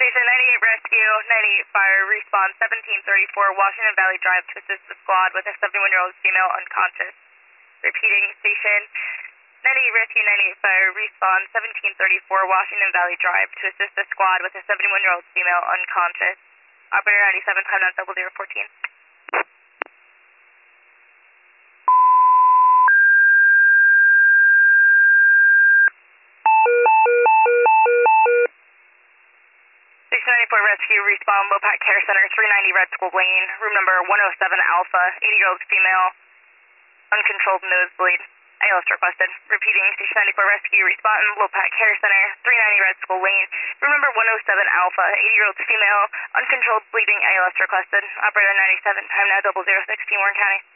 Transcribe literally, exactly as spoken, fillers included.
Station ninety-eight Rescue, ninety-eight Fire, respawn seventeen thirty-four Washington Valley Drive to assist the squad with a seventy-one-year-old female unconscious. Repeating, Station ninety-eight Rescue, ninety-eight Fire, respawn seventeen thirty-four Washington Valley Drive to assist the squad with a seventy-one-year-old female unconscious. Operator ninety-seven, time nine double zero fourteen. Station ninety-four Rescue, respawn Lopat Care Center, three ninety Red School Lane, room number one oh seven Alpha, eighty-year-old female, uncontrolled nosebleed. A L S requested. Repeating, Station ninety-four Rescue, respawn Lopat Care Center, three ninety Red School Lane, room number one oh seven Alpha, eighty-year-old female, uncontrolled bleeding. A L S requested. Operator ninety-seven, time now double zero sixteen, Warren County.